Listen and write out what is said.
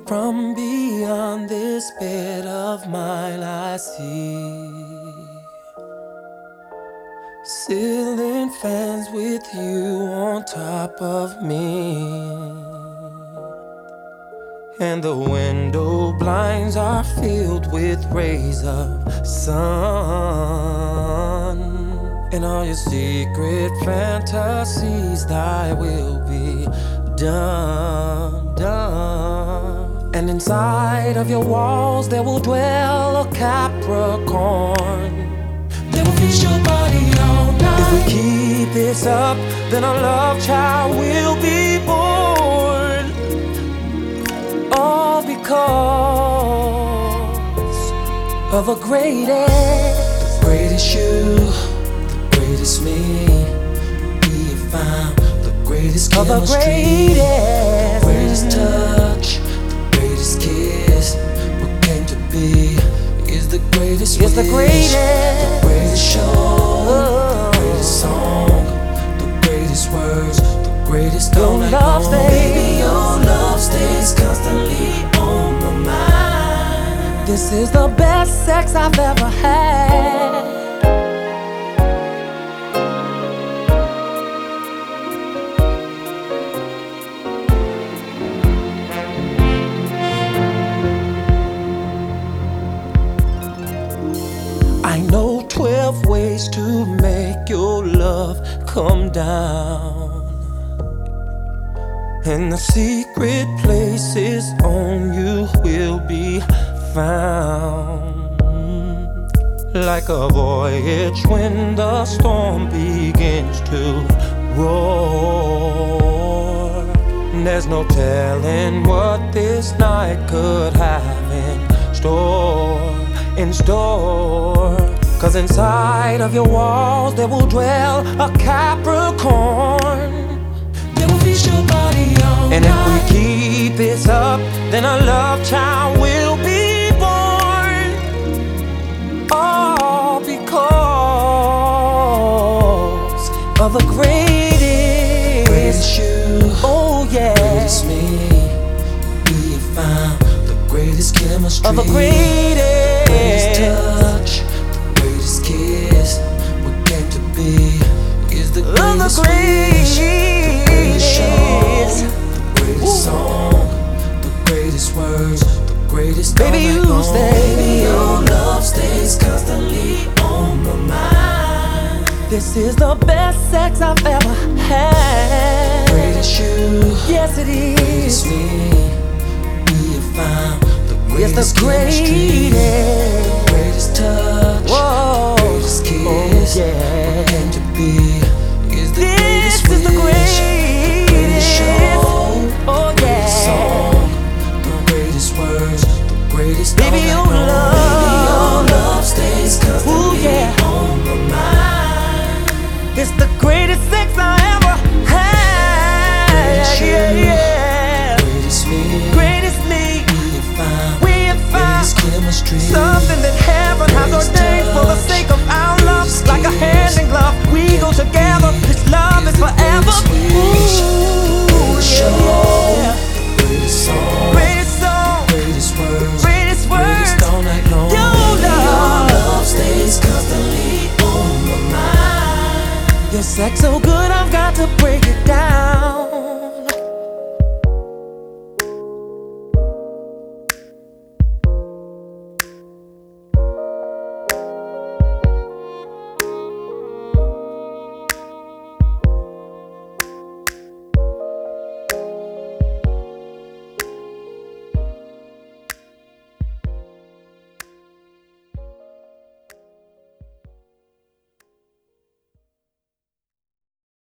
From beyond this bed of mine I see ceiling fans with you on top of me, and the window blinds are filled with rays of sun, and all your secret fantasies, thy will be done, done. And inside of your walls there will dwell a Capricorn. They will feast your body all night. If we keep this up, then a love child will be born. All because of a greatest. The greatest you, the greatest me. We have found the greatest chemistry, the greatest touch, kiss. What came to be is the greatest wish, the greatest show, the greatest song, the greatest words, the greatest all night long. Baby, your love stays constantly on my mind. This is the best sex I've ever had. I know 12 ways to make your love come down, and the secret places on you will be found. Like a voyage when the storm begins to roar. There's no telling what this night could have in store. Cause inside of your walls there will dwell a Capricorn. They will feast your body all night. And if we keep this up, then a love child will be born. All because of the greatest you. Oh yeah, greatest me. We have found the greatest chemistry, of the greatest touch, the greatest kiss. What came to be is the greatest wish, the greatest show, the greatest song, the greatest words, the greatest. Baby, you stay. Baby, your love stays constantly on my mind. This is the best sex I've ever had. The greatest you, yes it is. Greatest me, we have found. It's the greatest, the greatest touch, whoa, the greatest kiss. Oh, yeah. What came to be is the greatest wish, the greatest show, oh, the greatest song, the greatest words, the greatest. Baby, your love, baby, your love stays constantly on my mind. It's the greatest sex I ever had. Greatest you, greatest me, greatest me. Chemistry. Something that heaven has ordained for the sake of our love. Like a hand in glove, we go together. This love is forever. Ooh, yeah. Greatest song, greatest words, all night long. Your love stays constantly on my mind. Your sex so good, I've got to break it down.